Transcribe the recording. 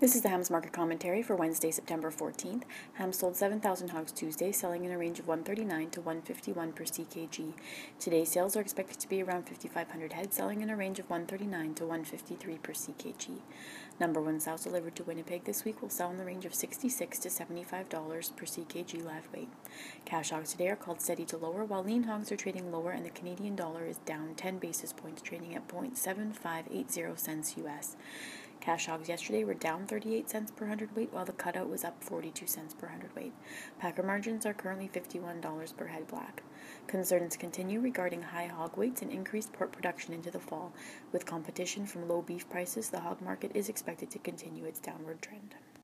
This is the Hams Market Commentary for Wednesday, September 14th. Hams sold 7,000 hogs Tuesday, selling in a range of 139 to 151 per ckg. Today's sales are expected to be around 5,500 head, selling in a range of 139 to 153 per ckg. Number 1 sows delivered to Winnipeg this week will sell in the range of $66 to $75 per ckg live weight. Cash hogs today are called steady to lower, while lean hogs are trading lower and the Canadian dollar is down 10 basis points, trading at 0.7580 cents US. Cash hogs yesterday were down 38 cents per hundredweight, while the cutout was up 42 cents per hundredweight. Packer margins are currently $51 per head black. Concerns continue regarding high hog weights and increased pork production into the fall. With competition from low beef prices, the hog market is expected to continue its downward trend.